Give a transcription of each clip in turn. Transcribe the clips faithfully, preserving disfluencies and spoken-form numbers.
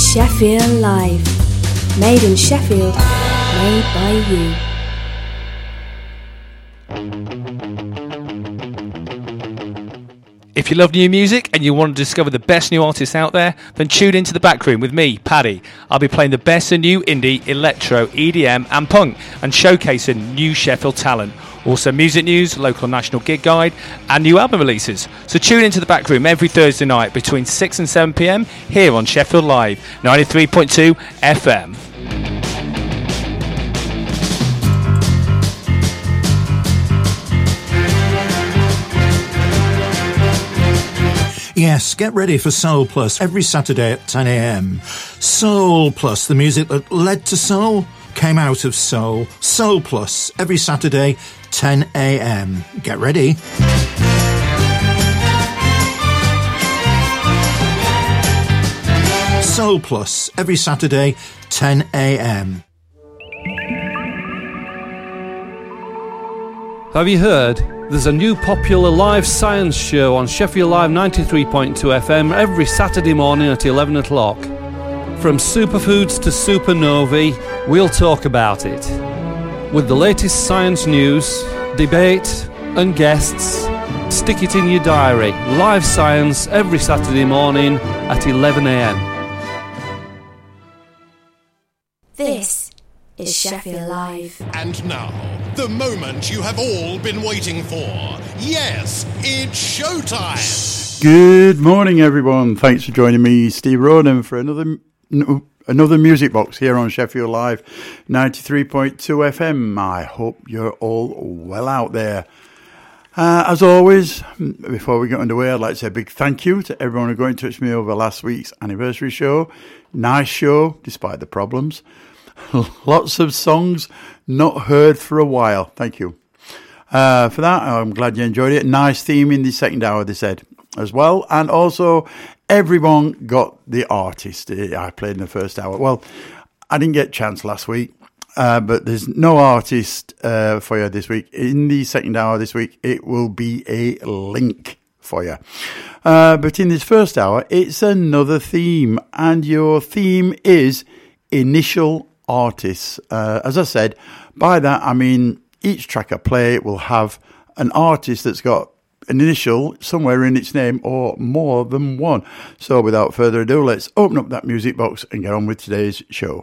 Sheffield Live. Made in Sheffield, made by you. If you love new music and you want to discover the best new artists out there, then tune into The Back Room with me, Paddy. I'll be playing the best of new indie, electro, E D M and punk and showcasing new Sheffield talent. Also music news, local and national gig guide and new album releases. So tune into The Back Room every Thursday night between six and seven p m here on Sheffield Live, ninety-three point two F M. Yes, get ready for Soul Plus every Saturday at ten a m. Soul Plus, the music that led to soul, came out of soul. Soul Plus every Saturday, ten a m. Get ready. Soul Plus every Saturday, ten a m. Have you heard? There's a new popular live science show on Sheffield Live ninety-three point two F M every Saturday morning at eleven o'clock. From superfoods to supernovae, we'll talk about it. With the latest science news, debate and guests, stick it in your diary. Live science every Saturday morning at eleven a m. This is Sheffield Live. And now, the moment you have all been waiting for. Yes, it's showtime! Good morning, everyone. Thanks for joining me, Steve Roden, for another no, another Music Box here on Sheffield Live, ninety-three point two F M. I hope you're all well out there. Uh, as always, before we get underway, I'd like to say a big thank you to everyone who got in touch with me over last week's anniversary show. Nice show, despite the problems. Lots of songs not heard for a while. Thank you. Uh, for that, I'm glad you enjoyed it. Nice theme in the second hour, they said, as well. And also, everyone got the artist I played in the first hour. Well, I didn't get a chance last week, uh, but there's no artist uh, for you this week. In the second hour this week, it will be a link for you. Uh, but in this first hour, it's another theme. And your theme is initial artists. Uh, as I said, by that I mean each track I play will have an artist that's got an initial somewhere in its name or more than one. So without further ado, let's open up that music box and get on with today's show.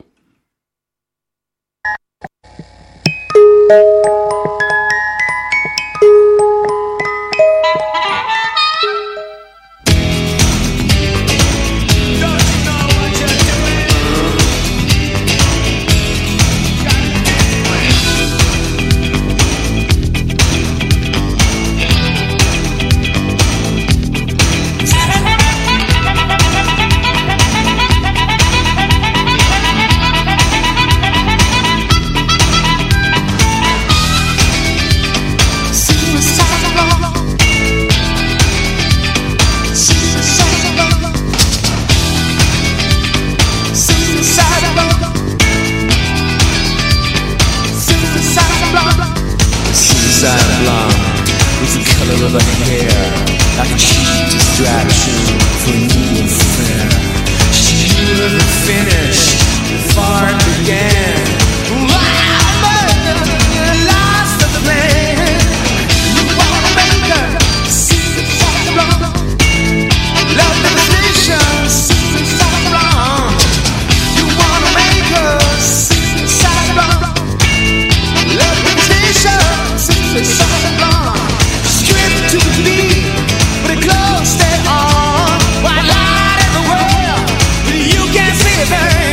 Stay on, while light in the world, you can see it.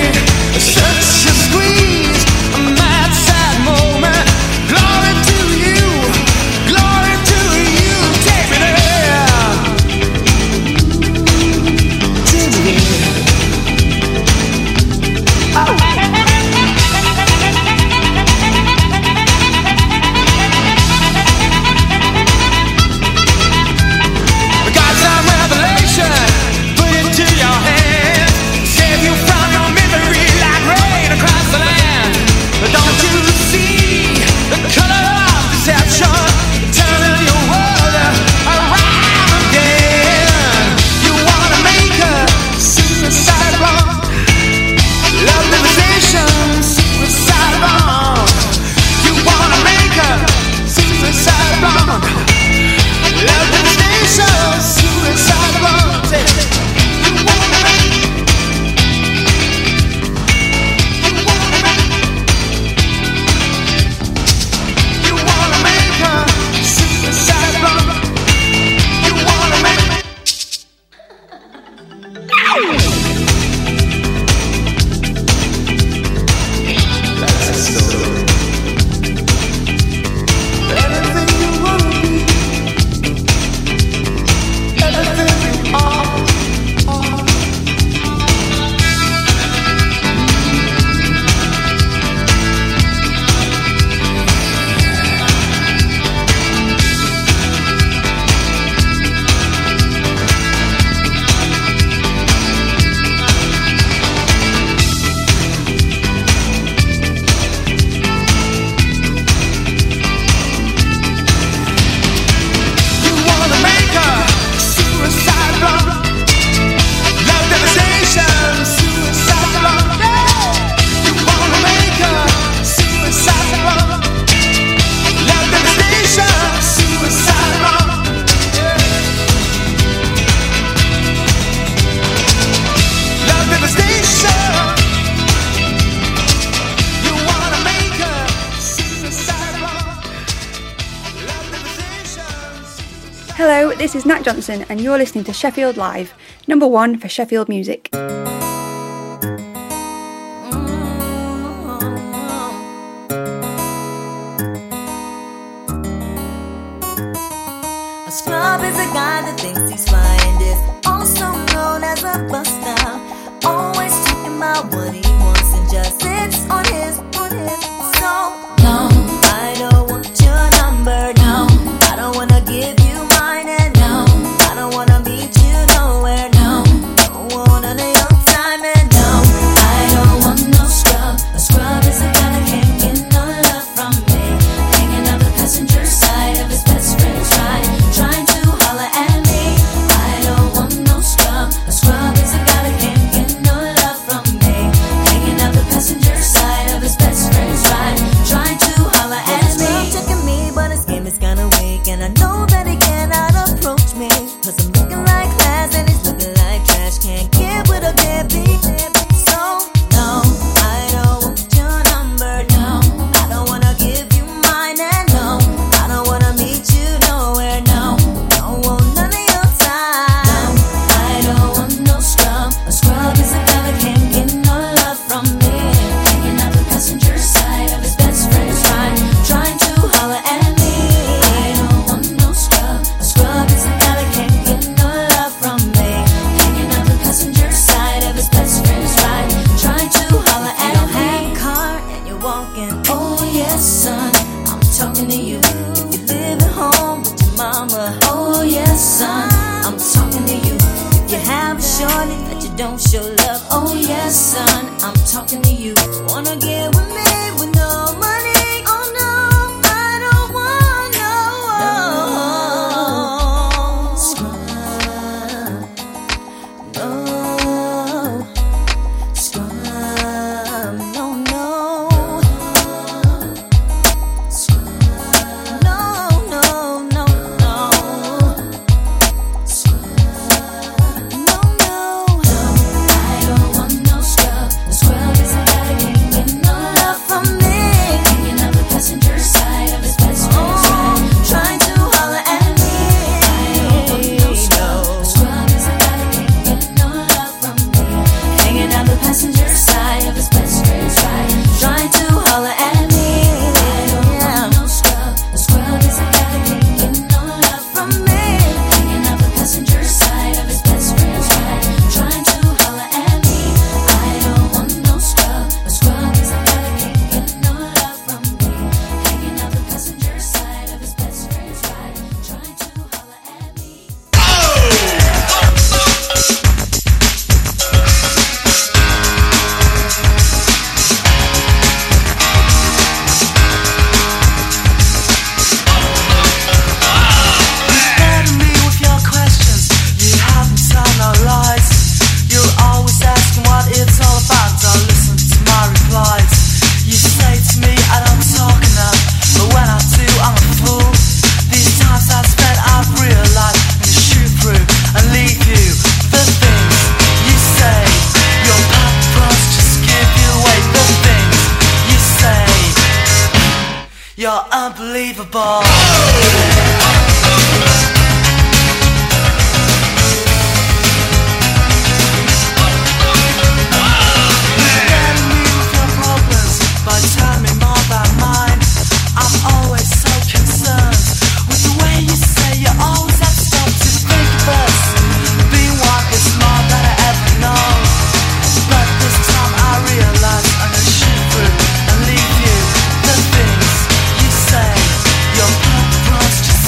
this is Nat Johnson and you're listening to Sheffield Live, number one for Sheffield music. A scrub is a guy that thinks he's flying this, also known as a buster. Always talking about what he wants and just sits on his, on his. So, no, I don't want your number, no. I don't wanna give you mine, and no, I don't wanna meet you nowhere, no. Don't want none of your time, and no, I don't want no scrub. A scrub is a guy that can't get no love from me, hanging out the passenger side of his best friend's ride, trying to holler at me. I don't want no scrub. A scrub is a guy that can't get no love from me, hanging out the passenger side of his best friend's ride, trying to holler at me. He's checking me, but his game is kinda weak, and I know that he cannot approach me, cause I'm looking like class and he's looking like trash. Can't get with a deadbeat. So, no, I don't want your number, no. I don't wanna give you mine, and no, I don't wanna meet you nowhere, no. Don't want none of your time. No, I don't want no scrub. A scrub is a guy that can't get no love from me, hanging out the passenger side of his best friend's ride, trying to holler at me. I don't want no scrub. A scrub is a guy that can't get no love from me, hanging out the passenger side of his best friend's ride, trying to holler at me. You don't have a car and you're walking. Oh yes, son, I'm talking to you. If you live at home with your mama. Oh yes, son, I'm talking to you. If you have a shorty that you don't show love. Oh yes, son, I'm talking to you. Wanna get with me with no money? Oh no, I don't want no scrub. No scrub. No, no scrub. No, no, no, no scrub. No, no, no, I don't want no scrub. A scrub is a guy that can't get no love from me, hanging out the passenger side of his best friend's ride, trying to holler at me. I don't want no scrub. A scrub is a guy that can't get no love from me, hanging out the passenger side of his best friend's ride, trying to holler at me. I don't want no scrub. A scrub is a guy that can't get no love from me, hanging out the passenger side of his best friend's ride, trying to holler at me. I don't want no scrub. A scrub is a guy that can't get no love from me, hanging out the passenger side of his best friend's ride, trying to holler at me. Burden me with your questions. You haven't told no lies. You're always asking what it's all about. Don't listen to my replies. You say to me I don't talk enough, but when I do I'm a fool. These times I've spent I've realized I'm gonna shoot through and leave you. The things you say, your purpose just give you away. The things you say, you're unbelievable. Burden me with your problems, but tell me more about mine. I'm always so concerned with the way you say you always have to stop to think of us. Being one is more than I ever know, but this time I realize I'm gonna shoot through and leave you. The things you say, your purpose just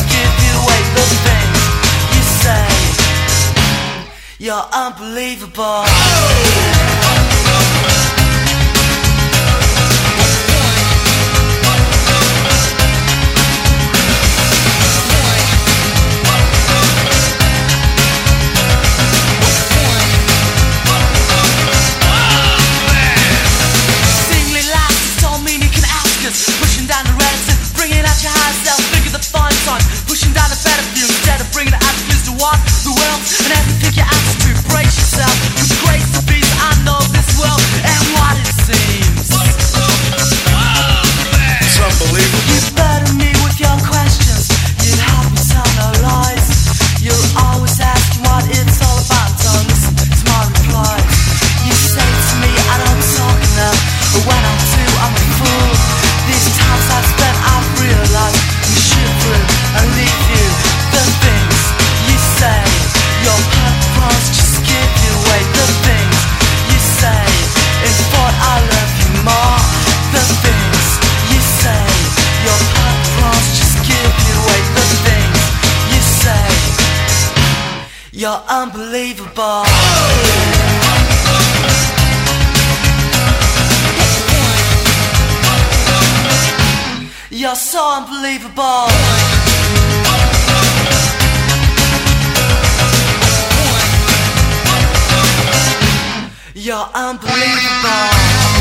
You're unbelievable. You're so unbelievable. You're unbelievable.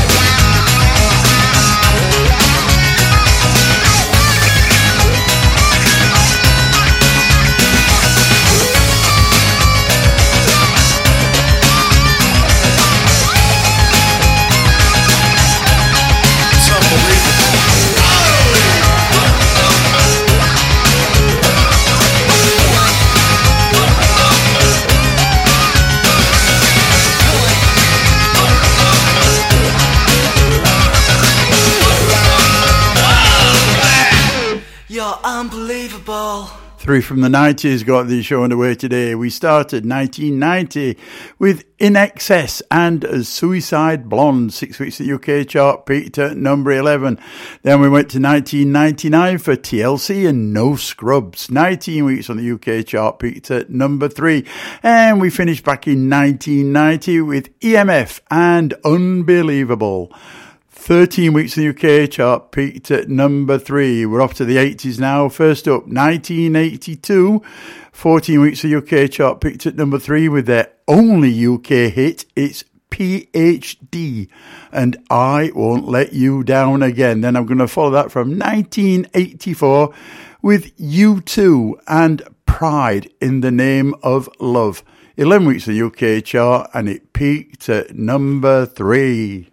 You're unbelievable. Three from the nineties got the show underway today. We started nineteen ninety with In Excess and Suicide Blonde. Six weeks at the U K chart, peaked at number eleven. Then we went to nineteen ninety-nine for T L C and No Scrubs. nineteen weeks on the U K chart, peaked at number three. And we finished back in nineteen ninety with E M F and Unbelievable. thirteen weeks in the U K chart, peaked at number three. We're off to the eighties now. First up, nineteen eighty-two. fourteen weeks in the U K chart, peaked at number three with their only U K hit. It's P H D and I Won't Let You Down Again. Then I'm going to follow that from nineteen eighty-four with U two and Pride in the Name of Love. eleven weeks in the U K chart and it peaked at number three.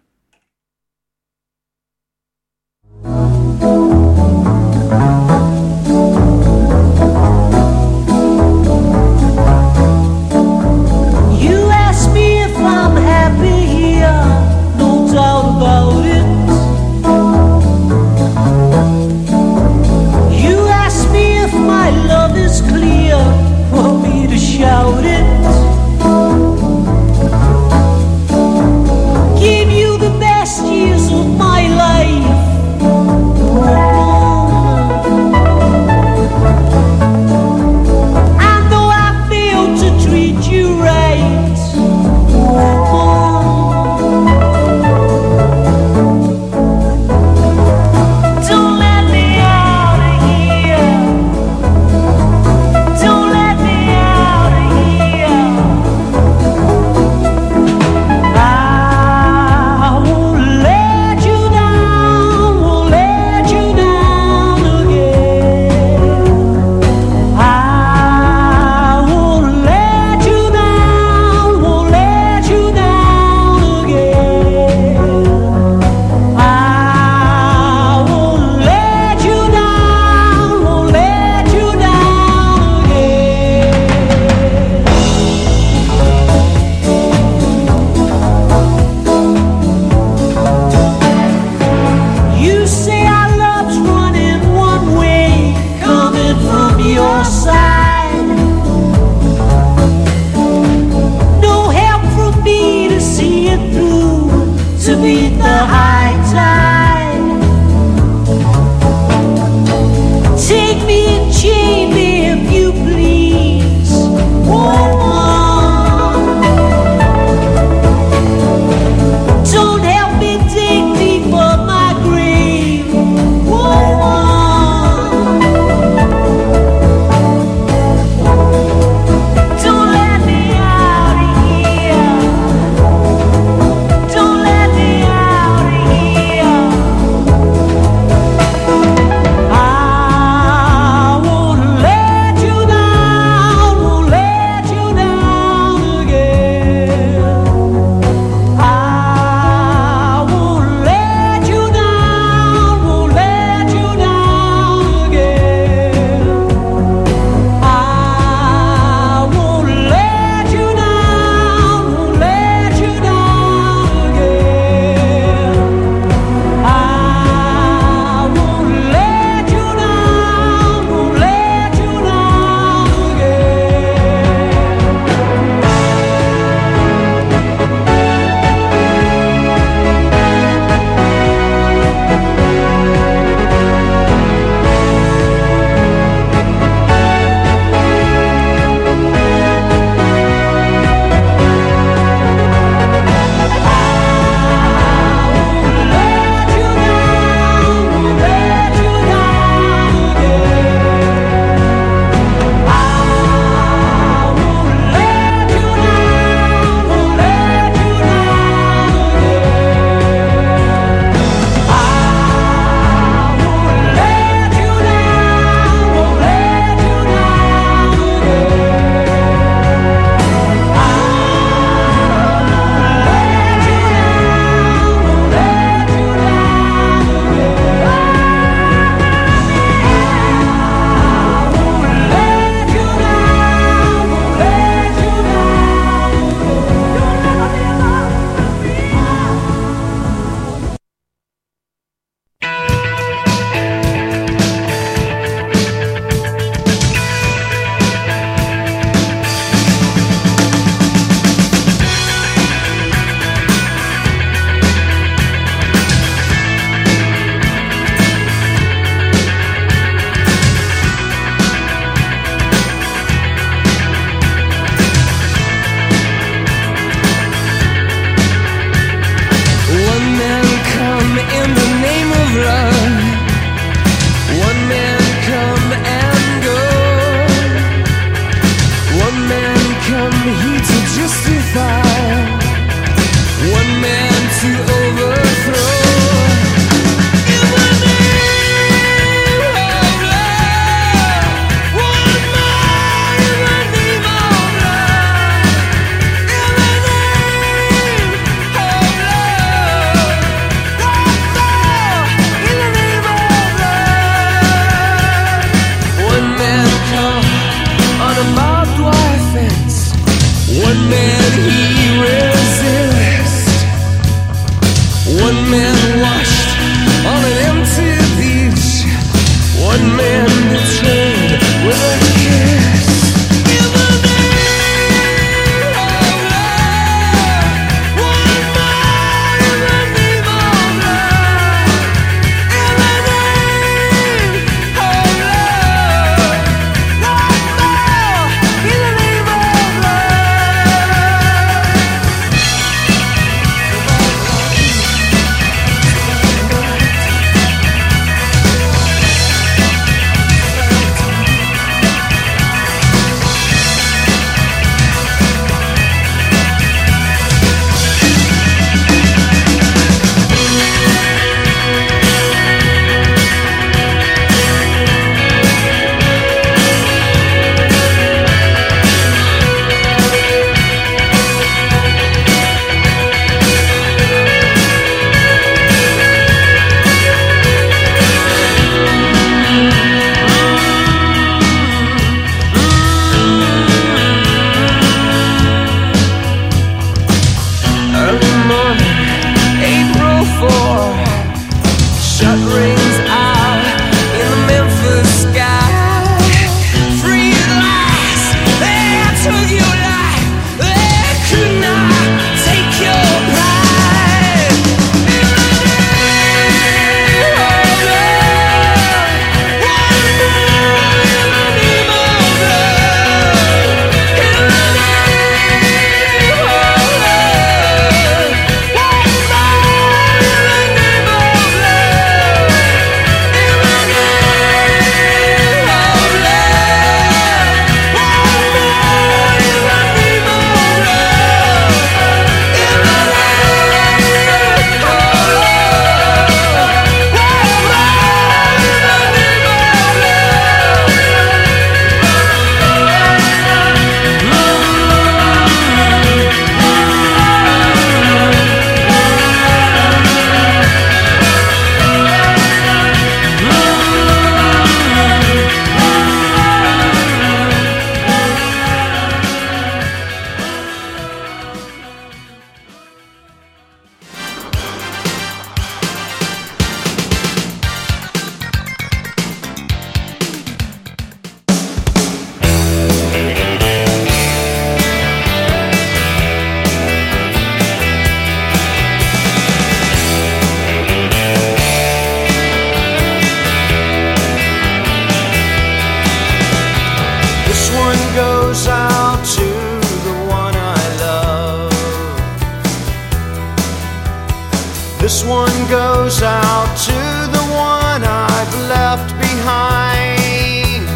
You ask me if I'm happy here, no doubt about it. You ask me if my love is clear, for me to shout it. Give you the best years of my life. And though I failed to treat you right, don't let me out of here. Don't let me out of here. I won't let you down, won't let you down again. I won't let you down, won't let you down again. I won't let you down, won't let you down again. You say our love's running one way, coming from your side. No help from me to see it through, to beat the high tide. Take me and chain me if you please, woman. Don't help me dig deep for my grave, woman. Don't let me out of here. Don't let me out of rings out in the Memphis sky. Free at last, they took your life, they could not take your pride. In the name of love, one more in the name of love. In the name of love, one more in the name of love. In the name of love, one more in the name of love. In the name of This one goes out to the one I love. This one goes out to the one I've left behind.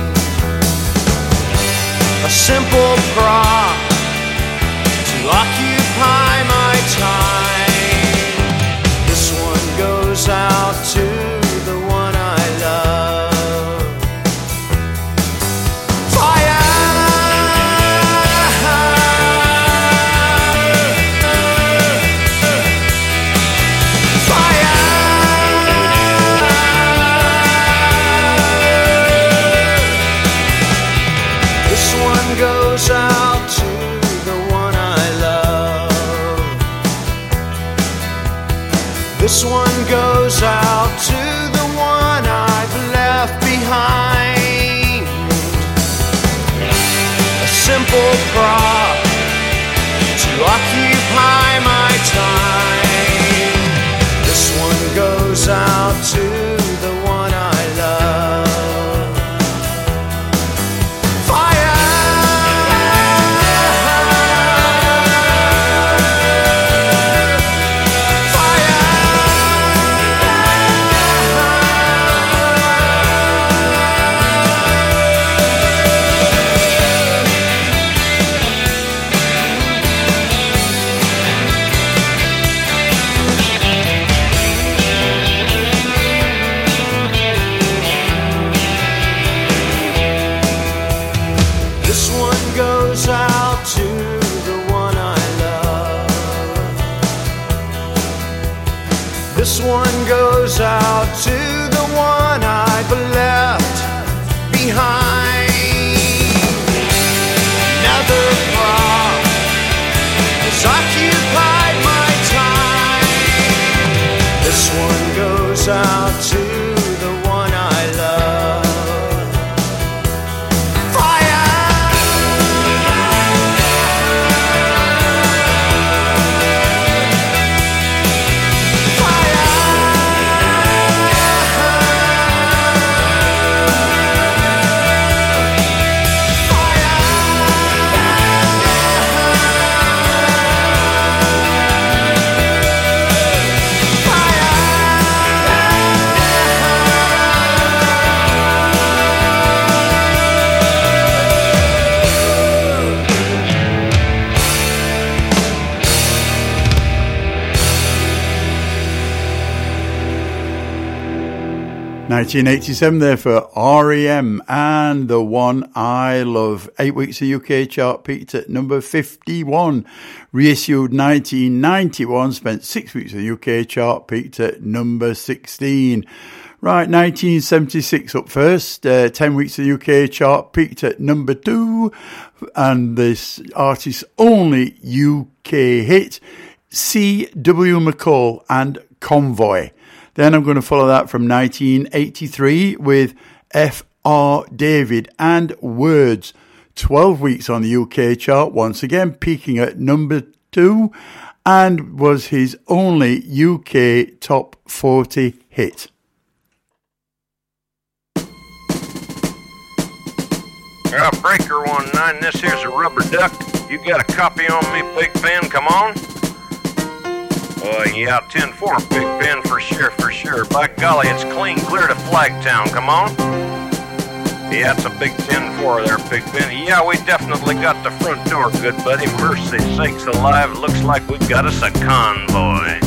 A simple prop to occupy my time. This one goes out to the one I love. Fire! Fire! This one goes out to the one I love. This one goes out to the one I've left behind. A simple prop to occupy my time. This one goes out to the one I love. Fire! This one goes out to the one I love. This one goes out to the one I've left behind. Another prop has occupied my time. This one goes out to the one I love. nineteen eighty-seven there for R E M and The One I Love. Eight weeks of U K chart, peaked at number fifty-one. Reissued nineteen ninety-one, spent six weeks of the U K chart, peaked at number sixteen. Right, nineteen seventy-six up first, uh, ten weeks of the U K chart, peaked at number two. And this artist's only U K hit, C W McCall and Convoy. Then I'm going to follow that from nineteen eighty-three with F R David and Words. twelve weeks on the U K chart, once again peaking at number two, and was his only U K top forty hit. Uh, Breaker one nine, this here's a Rubber Duck. You got a copy on me, Big Ben? Come on. Uh, yeah, ten four, Big Ben, for sure, for sure. By golly, it's clean clear to Flagtown. Come on. Yeah, it's a big ten four there, Big Ben. Yeah, we definitely got the front door, good buddy. Mercy sakes alive, looks like we got us a convoy.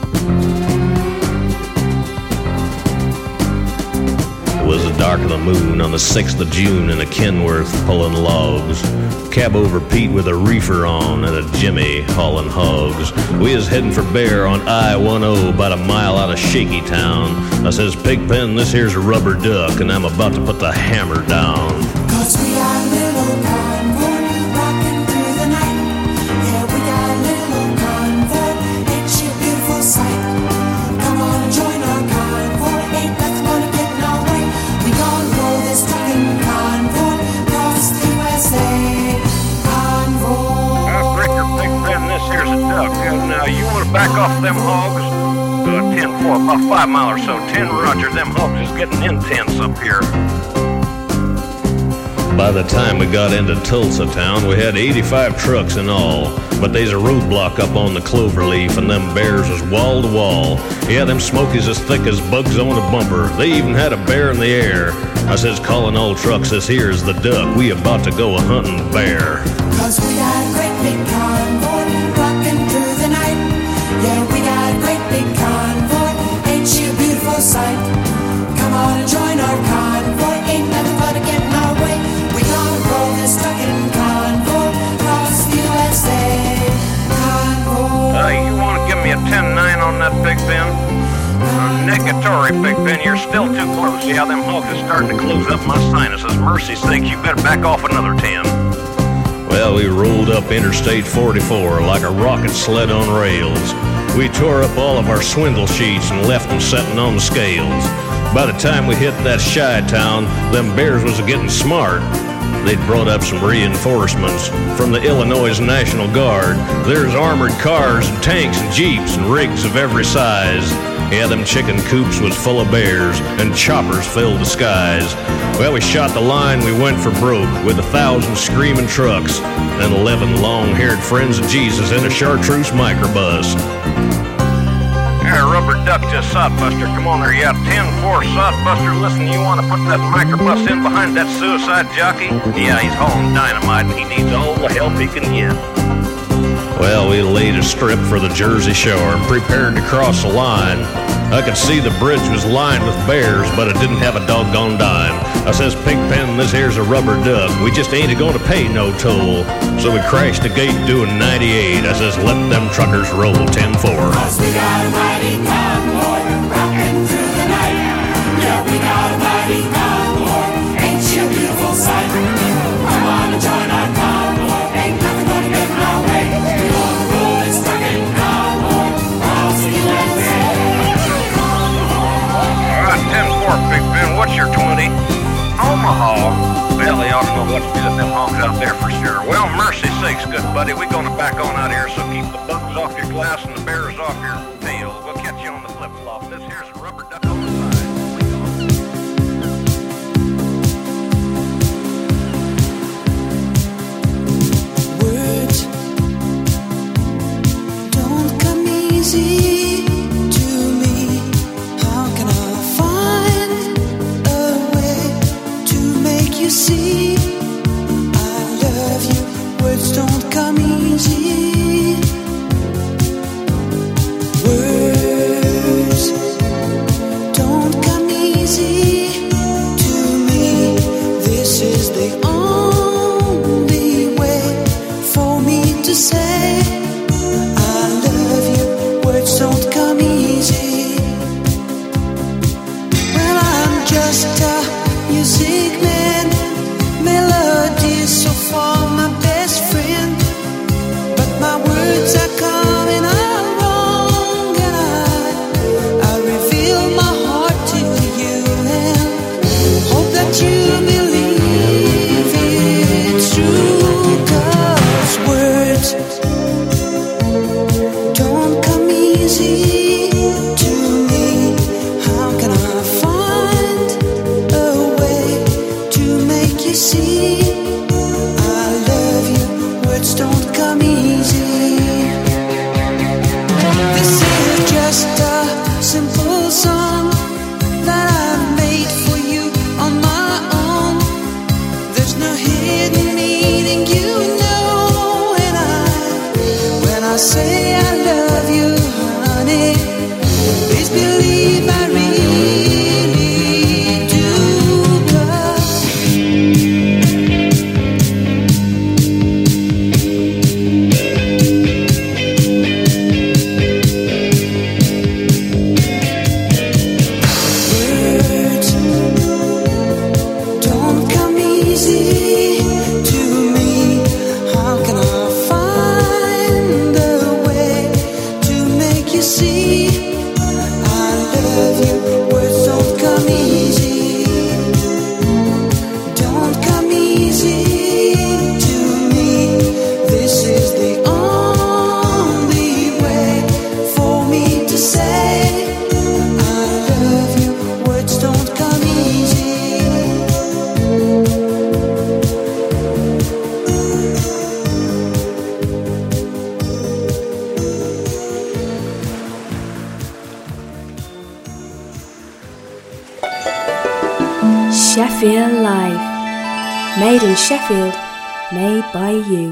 It was the dark of the moon on the sixth of June in a Kenworth pulling logs. Cab over Pete with a reefer on and a Jimmy hauling hogs. We is heading for Bear on I ten, about a mile out of Shaky Town. I says, Pigpen, this here's a Rubber Duck, and I'm about to put the hammer down. Cause we got a little convoy rocking through the night. Yeah, we got a little convoy, it's a beautiful sight. Come on and join our convoy, ain't nothing gonna get in our way. We gonna roll this trucking convoy across the U S A. Convoy. Uh, Breaker, Big Ben, this here's a duck. Uh, now, you want to back off them hogs? Uh, ten four, about five mile or so. ten Roger, them hogs is getting intense up here. By the time we got into Tulsa town, we had eighty-five trucks in all. But they's a roadblock up on the Cloverleaf, and them bears was wall to wall. Yeah, them smokies as thick as bugs on a bumper. They even had a bear in the air. I says, calling all trucks, this here's the duck. We about to go a hunting bear. Cause we got a great big convoy rocking through the night. Yeah, we got a great big convoy, ain't she a beautiful sight? Come on and join our convoy, ain't nothing but to get in our way. We gonna roll this trucking convoy across the U S A. Convoy. Uh, you want to give me a ten nine on that, Big Ben? Uh, negatory, Big Ben, you're still too close. Yeah, them hogs is starting to close up my sinuses. Mercy sakes, you better back off another ten. Well, we rolled up Interstate forty-four like a rocket sled on rails. We tore up all of our swindle sheets and left them setting on the scales. By the time we hit that Chi-town, them bears was getting smart. They'd brought up some reinforcements from the Illinois National Guard. There's armored cars and tanks and jeeps and rigs of every size. Yeah, them chicken coops was full of bears, and choppers filled the skies. Well, we shot the line, we went for broke, with a thousand screaming trucks, and eleven long-haired friends of Jesus in a chartreuse microbus. Here, Rubber Duck to Sodbuster. Come on there, yeah, ten four Sodbuster. Listen, you want to put that microbus in behind that suicide jockey? Yeah, he's hauling dynamite, and he needs all the help he can get. Well, we laid a strip for the Jersey Shore and prepared to cross the line. I could see the bridge was lined with bears, but it didn't have a doggone dime. I says, Pigpen, this here's a Rubber Duck. We just ain't going to pay no toll. So we crashed the gate doing ninety-eight. I says, let them truckers roll ten four. Cause we got a mighty convoy rocking through the night. Yeah, we got a mighty convoy, ain't she a beautiful sight? Come on and join our convoy, ain't nothing gonna get in our way. We gonna roll this trucking convoy across the U S A. Alright, ten four, Big Ben, what's your twenty? Omaha. Well, they ought to know what to do with them hogs out there for sure. Well, mercy sakes, good buddy, we're gonna back on out here, so keep the bugs off your glass and the bears off your tail. We'll catch you on the flip-flop. This here's a Rubber Duck on the side. Words don't come easy to me. How can I find a way to make you see I love you? Words don't come easy. honey. Please believe I really do, 'cause words don't come easy to me. How can I find a way to make you see I love you? Words don't come easy, don't come easy to me. This is the only way for me to say I love you. Words don't come easy. Sheffield Live. Made in Sheffield, made by you.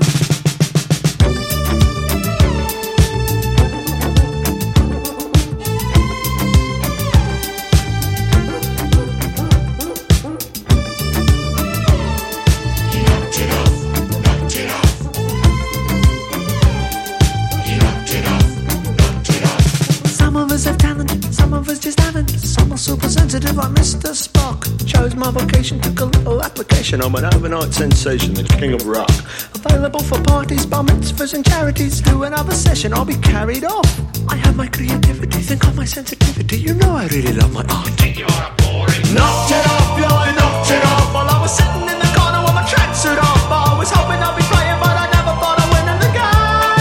Some of us have talent, some of us just haven't. Some are super sensitive like Mister Spock. Chose my vocation, took a little application. I'm an overnight sensation, the king of rock. Available for parties, bar mitzvahs and charities. Do another session, I'll be carried off. I have my creativity, think of my sensitivity. You know I really love my art. You are boring. Knocked it off, yeah, I knocked it off. While I was sitting in the corner with my tracksuit off. I was hoping I'd be playing, but I never thought I'd win in the game.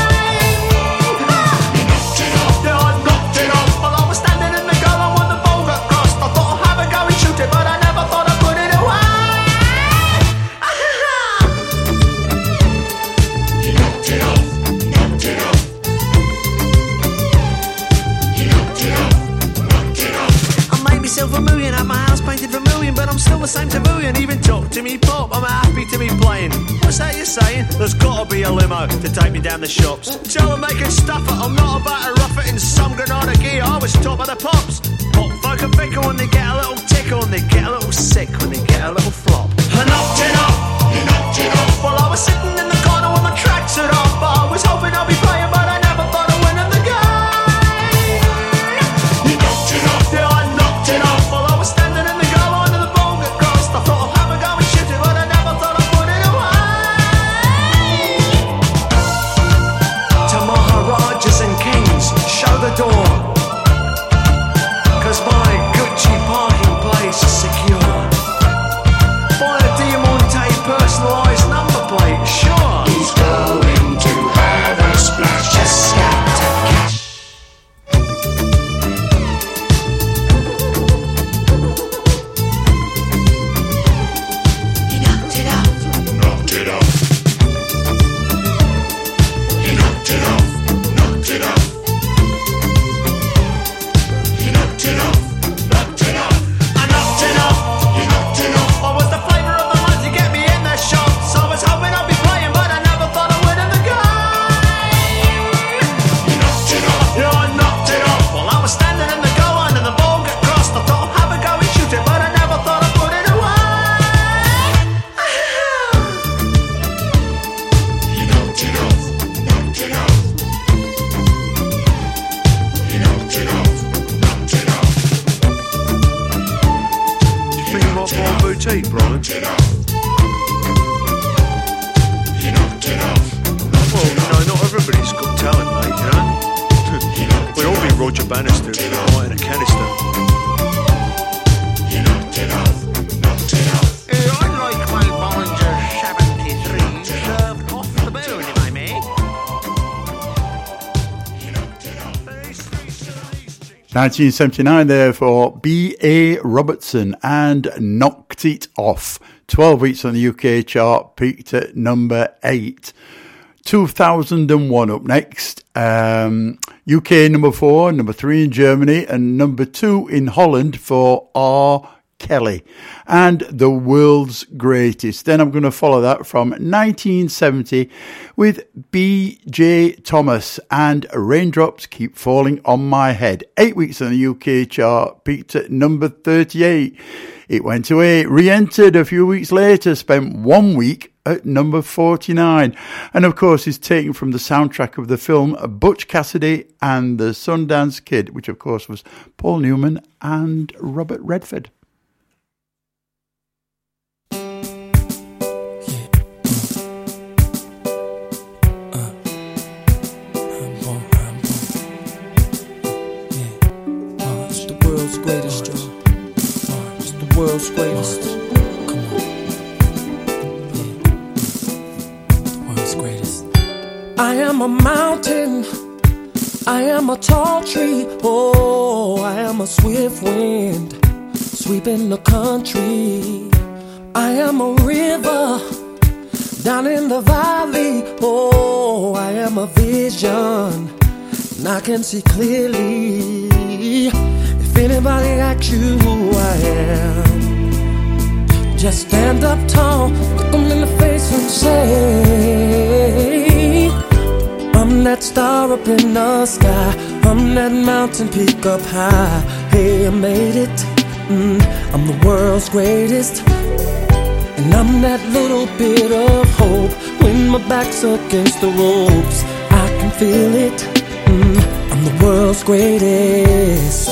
Yeah, I knocked it off. While I was standing in the goal, I won the ball got crossed. I thought I'd have a go and shoot it, but I never thought I'd put it away. You knocked it off, knocked it off. You knocked it off, knocked it off. I made myself a million, had my house painted vermilion, but I'm still the same civilian. Even talk to me pop, I'm happy to be playing. What's that you're saying? There's gotta be a limo to take me down the shops. Joe, I'm making stuff it, I'm not about to rough it in some Granada gear. I was top of the pops. Pop folk are fickle when they get a little tickle, and they get a little sick when they get a little flop. I knocked it off, You knocked it off, while I was sitting in the corner with my tracksuit off. But I was hoping I'd be playing, but I never thought I'd win in the game. you knocked it off. Yeah, I knocked it off while I was standing in the goal under the ball got crossed. I thought I'd have a go and shoot it, but I never thought I'd put it away. To Maharajas and kings, show the door, 'cause my Gucci parking place is secure. Buy a Diamante personalised number plate, sure. He's going to have a splash. Just scat to cash. You knocked it off, knocked it off. You knocked it off, knocked it off. You knocked it off, knocked it off. I knocked it off. You knocked it off, What was the flavour of the month to get me in the shops? I was hoping I'd be playing, but I never thought I would in the game. you knocked it off. Yeah, I knocked it off while I was standing in the goal and the ball got crossed. I thought I'd have a go and shoot it, but I never thought I'd put it away. You knocked it off, knocked it off. You knocked it off, knocked it off. Do you think you might buy a boutique, Brian? Knocked it off. You knocked it off, knocked Well, it you off. know, not everybody's got talent, mate, you know? You knocked We'd it all be off. Roger Bannister if we were right in a canister. You knocked it off, knocked it off. I like my Bollinger seventy-three served off the bone, if I may. You knocked it off. nineteen seventy-nine there for B A Robertson and Knocked It Off. twelve weeks on the U K chart, peaked at number eight. two thousand one up next. Um, U K number four, number three in Germany, and number two in Holland for R. Kelly and The World's Greatest. Then I'm going to follow that from nineteen seventy with B J Thomas and Raindrops Keep Falling on My Head. Eight weeks on the U K chart, peaked at number thirty-eight. It went to eight, re-entered a few weeks later, spent one week at number forty-nine. And of course is taken from the soundtrack of the film Butch Cassidy and the Sundance Kid, which of course was Paul Newman and Robert Redford. Greatest, Joe. Uh, it's the world's greatest. Come on. Yeah. The world's greatest. I am a mountain. I am a tall tree. Oh, I am a swift wind sweeping the country. I am a river down in the valley. Oh, I am a vision and I can see clearly. If anybody asks you who I am, just stand up tall, look them in the face and say, I'm that star up in the sky, I'm that mountain peak up high. Hey, I made it, mm, I'm the world's greatest. And I'm that little bit of hope when my back's against the ropes. I can feel it, mm, I'm the world's greatest.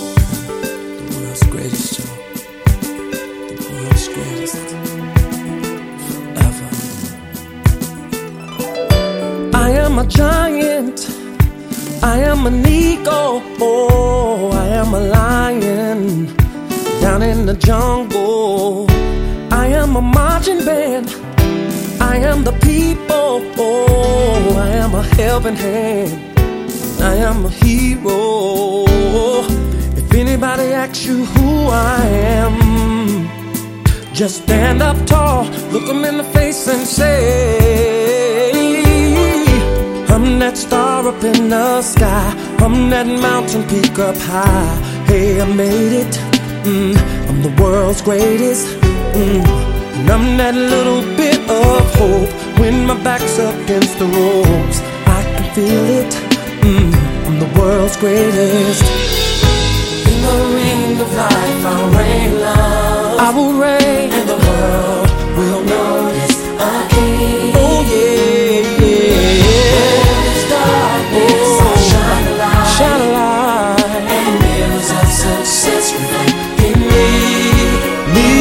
I am a giant, I am an eagle, oh, I am a lion down in the jungle. I am a marching band, I am the people, oh, I am a helping hand, I am a hero. If anybody asks you who I am, just stand up tall, look them in the face and say, I'm that star up in the sky, I'm that mountain peak up high. Hey, I made it, mm, I'm the world's greatest, mm, and I'm that little bit of hope when my back's up against the ropes. I can feel it, mm, I'm the world's greatest. In the ring of life I'll reign love, I will reign, and the world will notice a king. Oh yeah, yeah. Darkness, oh, shine a light, shine a light, and the mirrors of success reflect in me, me.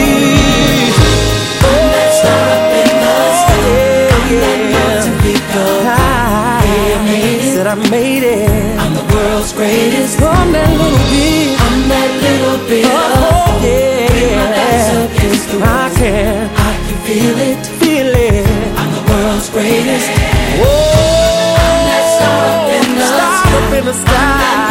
I'm that star up in the sky, I'm that mountain peak up high. I made it, said I made it, I'm the world's greatest. I'm that little bit, I'm that little bit oh, of hope. Yeah, when my back's against the ropes, I can, I can feel it, feel it. I'm the world's greatest. Whoa. Star up in the sky,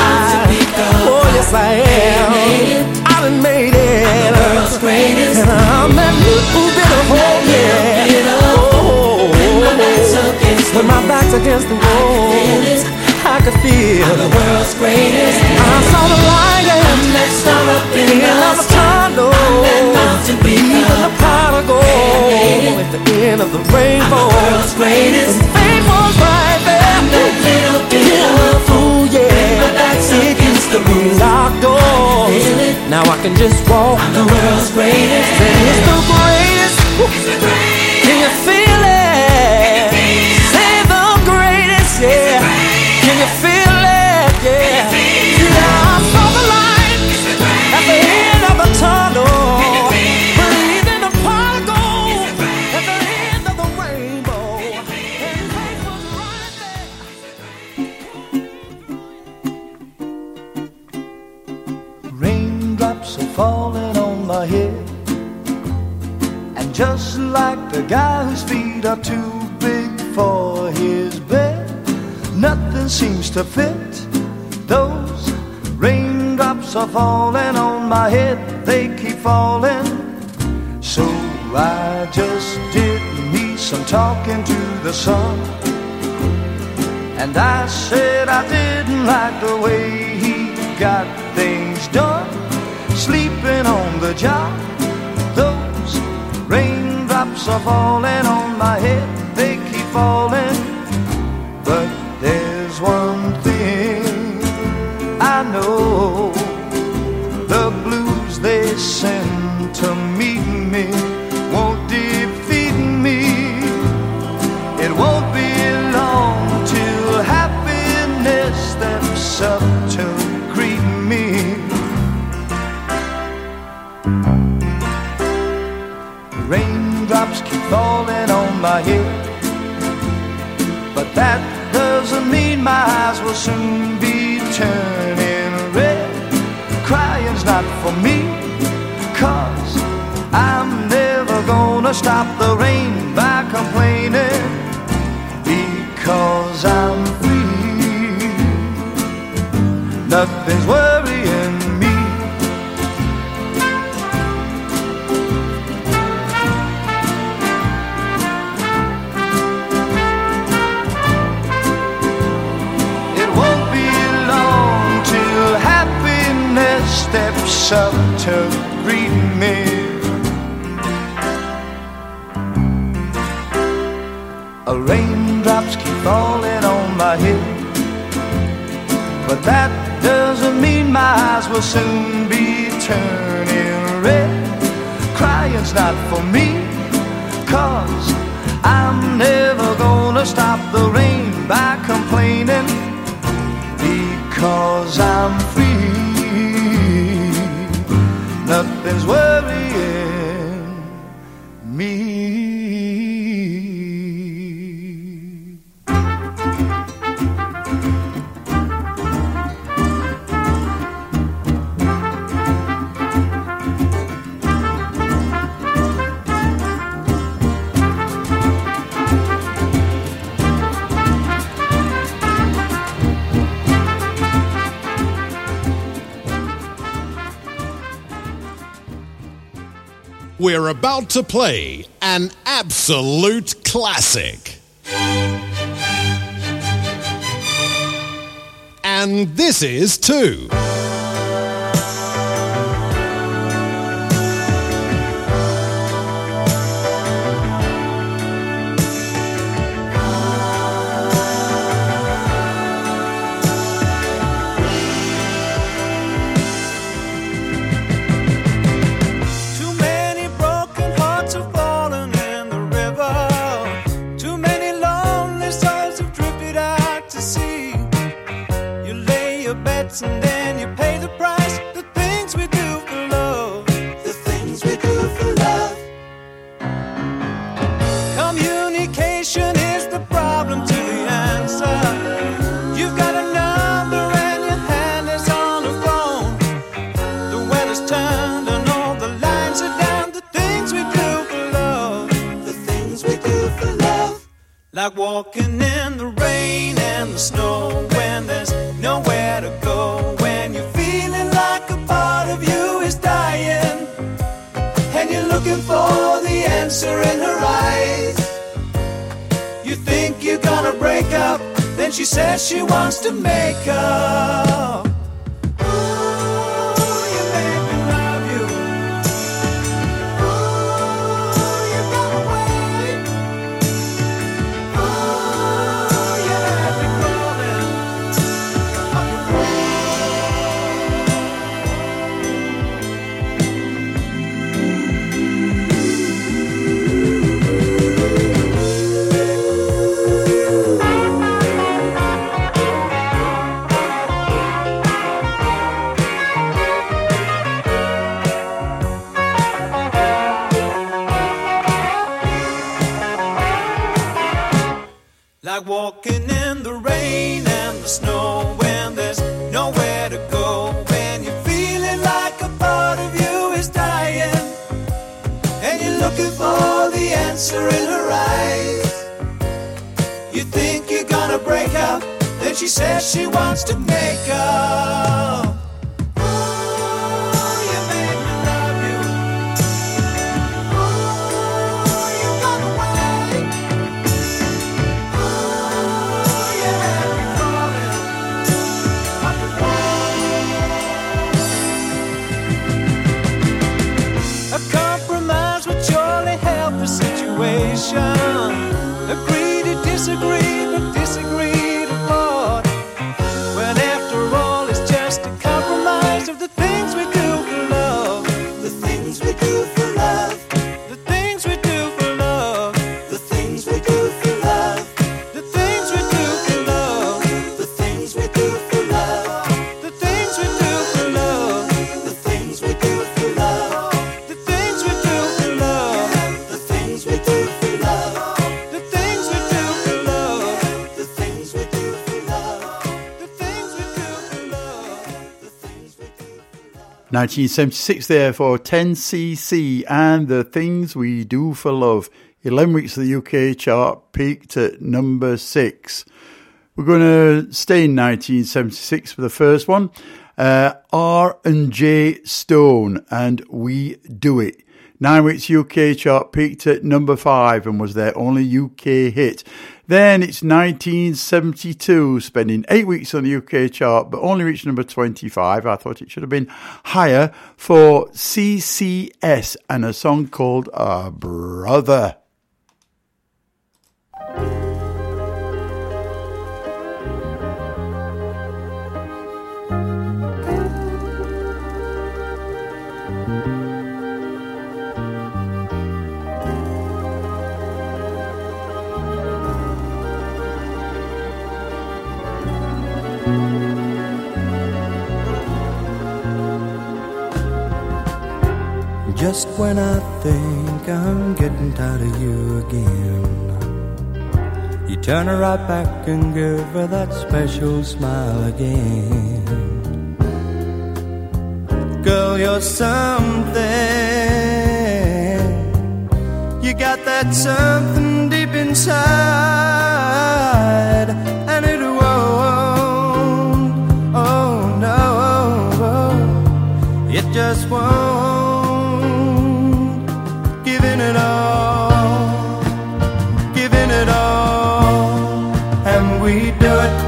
oh yes I am, I done made it, I'm the world's greatest, and I'm that little bit of hope, yeah, oh, when my back's against the ropes, I can feel, I'm the world's greatest, I saw the light, I'm that star up in the sky, I'm that mountain peak, even the pot of gold, at the end of the rainbow, I'm the world's greatest, and fame was right there. That little bit of fool, yeah, it used to be locked doors. Now I can just walk. I'm the world's greatest. Say it's the greatest. Can you feel it? Say the greatest, yeah. Can you feel it? Yeah. Yeah, I saw the light at the end of the tunnel. Believed in the pot of gold at the end of the rainbow. And faith was right there. Raindrops are falling on my head, and just like the guy whose feet are too big for his bed, nothing seems to fit. Those raindrops are falling on my head, they keep falling. So I just did me some talking to the sun, and I said I didn't like the way he got things done. sleeping on the job. Those raindrops are falling on my head, they keep falling. But there's one thing I know, the blues they send to meet me won't defeat me. It won't be long till happiness steps up to greet me. Raindrops keep falling on my head, but that doesn't mean my eyes will soon be turning red. Crying's not for me, 'cause I'm never gonna stop the rain by complaining, because I'm free. Nothing's worrying me. It won't be long till happiness steps up to greet me. Raindrops keep falling on my head, but that doesn't mean my eyes will soon be turning red. Crying's not for me, 'cause I'm never gonna stop the rain by complaining, because I'm free. Nothing's worrying me. We're about to play an absolute classic. And this is too. And then you pay the price. The things we do for love, the things we do for love. Communication is the problem to the answer. You've got a number and your hand is on the phone. The weather's turned and all the lines are down. The things we do for love, the things we do for love. Like walking in the rain and the snow when there's nowhere to go, when you're feeling like a part of you is dying, and you're looking for the answer in her eyes. You think you're gonna break up, then she says she wants to make up. Like walking in the rain and the snow when there's nowhere to go, when you're feeling like a part of you is dying, and you're looking for the answer in her eyes. You think you're gonna break up, then she says she wants to make up. disagree, but disagree to what? When after all it's just a compromise of the things we do for love. The things we do for love. The things we do for love. The things we do for love. The things we do for love. The things we do for love. The things we do for love. The things we do for love. The things we do for love. The things we do for love. The things we do for love. The things we do for love. The things we do for love. The things we do for love. nineteen seventy-six there for ten C C and The Things We Do for Love. eleven weeks of the U K chart, peaked at number six. We're going to stay in nineteen seventy-six for the first one. Uh, R and J Stone and We Do It. Nine weeks U K chart, peaked at number five and was their only U K hit. Then it's nineteen seventy-two, spending eight weeks on the U K chart, but only reached number twenty-five. I thought it should have been higher for C C S and a song called Our Brother. Just when I think I'm getting tired of you again, you turn her right back and give her that special smile again. Girl, you're something. You got that something deep inside, and it won't, oh no, it just won't. Giving it all, giving it all, and we do it.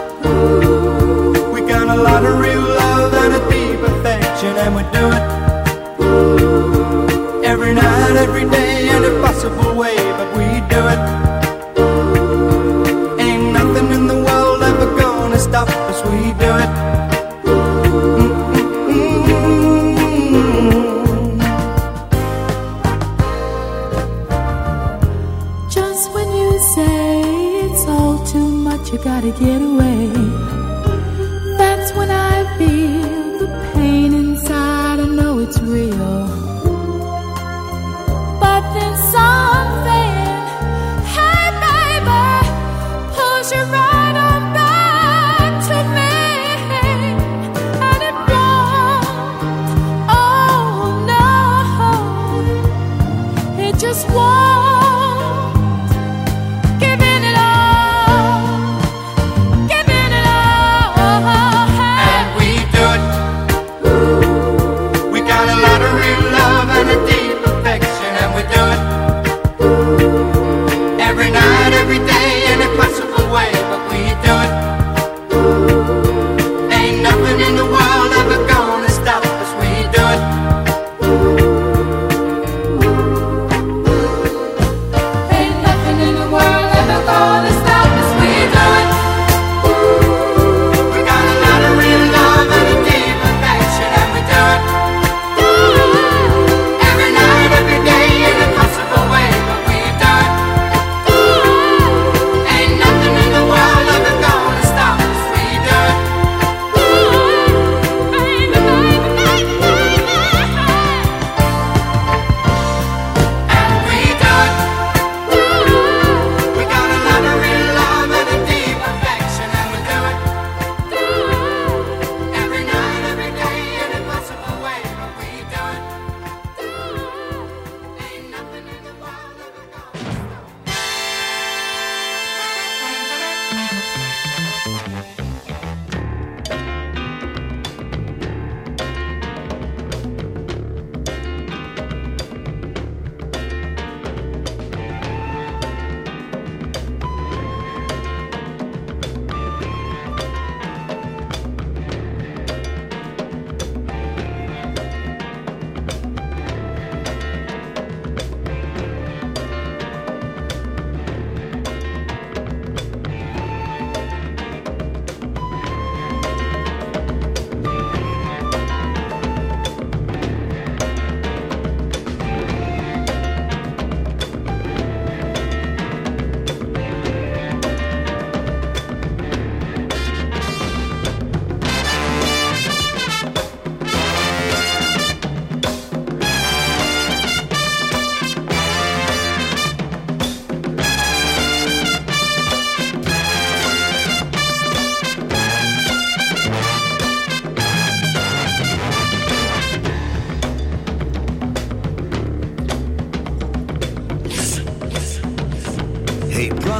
We got a lot of real love and a deep affection, and we do it every night, every day, in a possible way, but we do it. Ain't nothing in the world ever gonna stop us, we do it. You gotta get away. That's when I feel the pain inside. I know it's real, but there's something, hey baby, pulls you right on back to me, and it won't, oh no, it just won't. Giving it all, giving it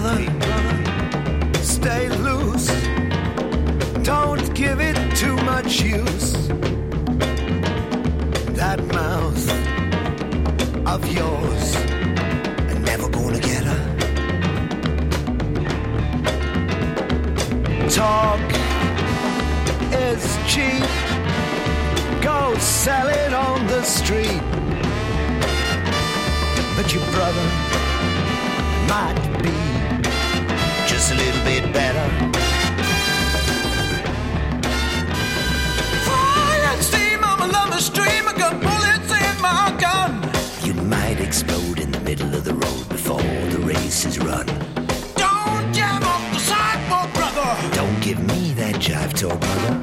brother, stay loose. Don't give it too much use. That mouth of yours, I'm never gonna get her. Talk is cheap. Go sell it on the street. But your brother might be just a little bit better. Fire and steam, I'm a love stream. I got bullets in my gun. You might explode in the middle of the road before the race is run. Don't jam up the sidewalk, brother. Don't give me that jive talk, brother.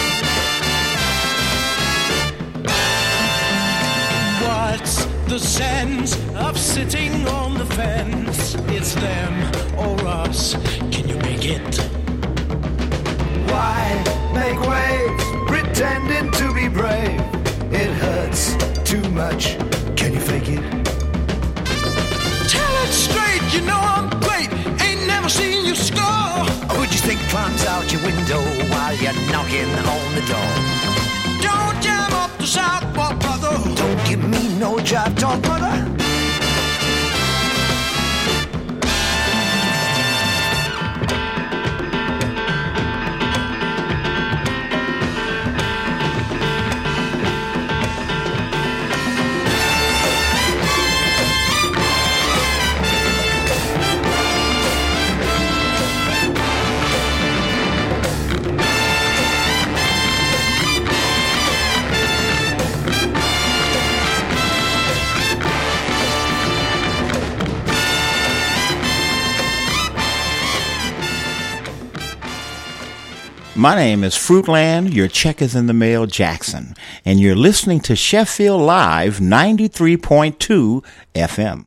What's the sense of sitting on the fence? It's them or us. Can you make it? Why make waves pretending to be brave? It hurts too much. Can you fake it? Tell it straight, you know I'm great. Ain't never seen you score. Who'd you think climbs out your window while you're knocking on the door? Don't jam up the sidewalk, brother. Don't give me no jive talk, brother. My name is Fruitland, your check is in the mail, Jackson, and you're listening to Sheffield Live ninety-three point two F M.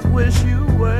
always wish you well.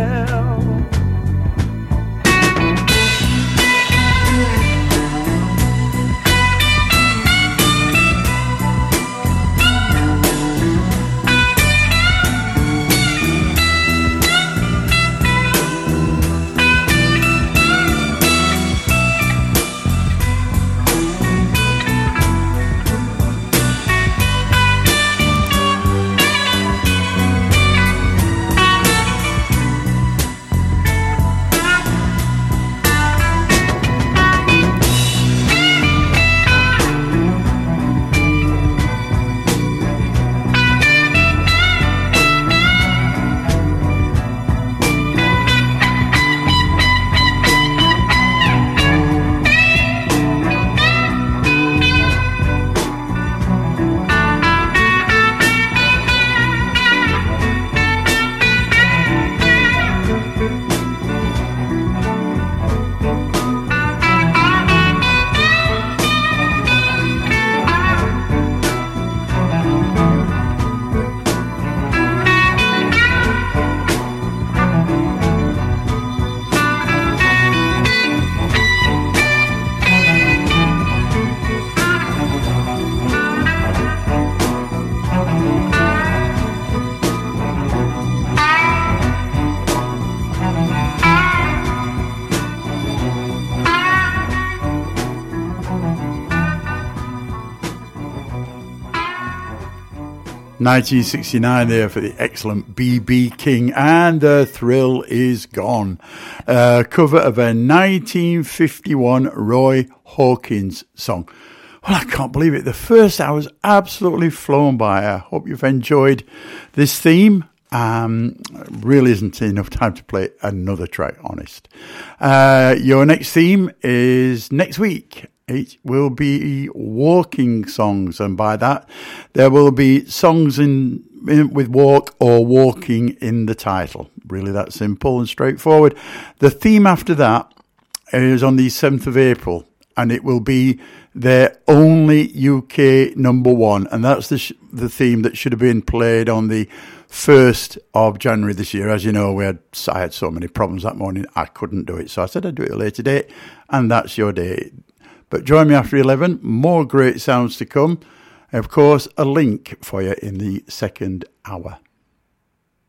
nineteen sixty-nine there for the excellent B B King, and The Thrill Is Gone. A cover of a nineteen fifty-one Roy Hawkins song. Well, I can't believe it. The first hour's absolutely flown by. I hope you've enjoyed this theme. Um, really isn't enough time to play another track, honest. Uh, your next theme is next week. It will be walking songs, and by that, there will be songs in, in with walk or walking in the title. Really that simple and straightforward. The theme after that is on the seventh of April, and it will be their only U K number one, and that's the, sh- the theme that should have been played on the first of January this year. As you know, we had I had so many problems that morning, I couldn't do it, so I said I'd do it a later date, and that's your day. But join me after eleven, more great sounds to come. Of course, a link for you in the second hour.